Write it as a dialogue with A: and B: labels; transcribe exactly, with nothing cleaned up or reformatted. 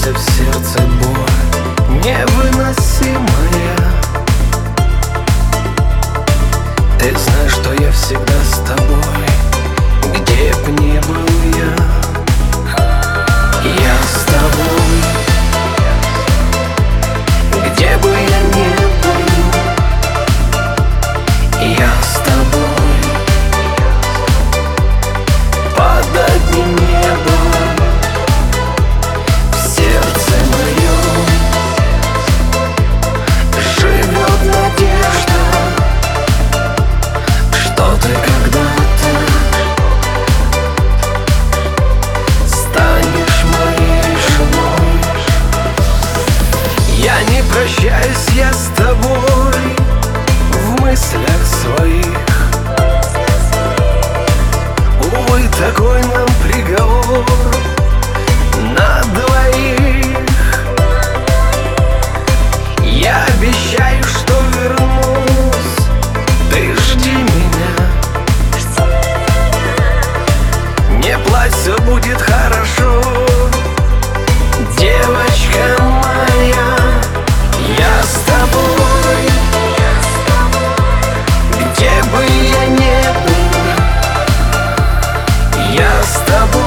A: остался в сердце боль невыносимая. Ты знаешь, что я всегда с тобой, где б ни был я. Я с тобой, где бы я ни был. Я с тобой под одним небом. В сердце моем живет надежда, что ты когда-то станешь моей женой. Я не прощаюсь, я с тобой в мыслях своих. Увы, такой нам приговор на двоих. Я обещаю, что вернусь, ты жди меня. Не плачь, все будет хорошо, девочка моя. Я с тобой, где бы я ни был. Я с тобой.